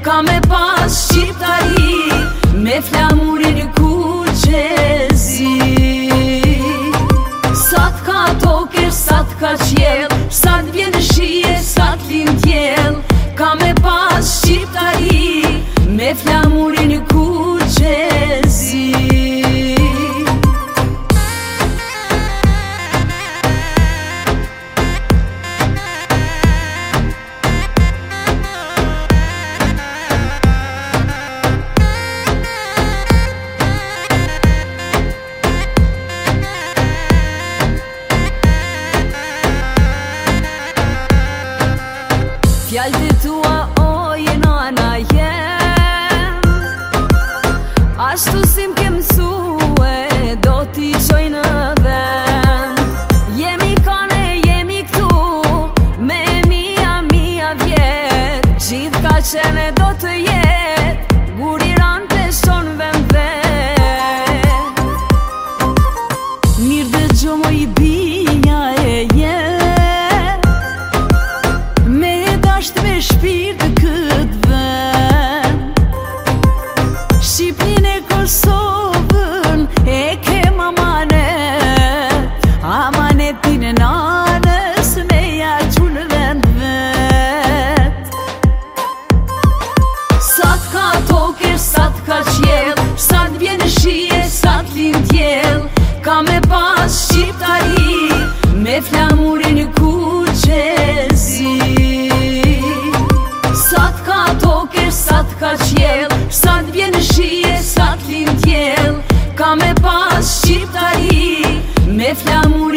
ka me pas shqiptari, me flamurin ku qezi. Sa t'ka toke, sa t'ka qjell, sa t'vjen shije, sa t'lin tjell, ka me pas shqiptari, me flamurin ku qezi. Fjallët e tua, o nana jem, ashtu si m'ke mësue, do t'i qoj në vend. Jemi kane, jemi këtu, me mia vjet, gjithë ka qene do të jet, guriran të shon vend vet. Mirë dëgjo moj binja e jem, me shpirt të këtë vend. Shqipnin e Kosovën e kem amanet, amanetin e nanës me ja qunë vend vet. Sa t'ka toke, sa t'ka qjell, sa t'vjen shije, sa t'lin tjell, ka me pas shqiptari, me flamurin ku qezi. Sa t'ka toke, sa t'ka qjell, sa t'vjen shije, sa t'lin tjell, ka me pas shqiptari, me flamurin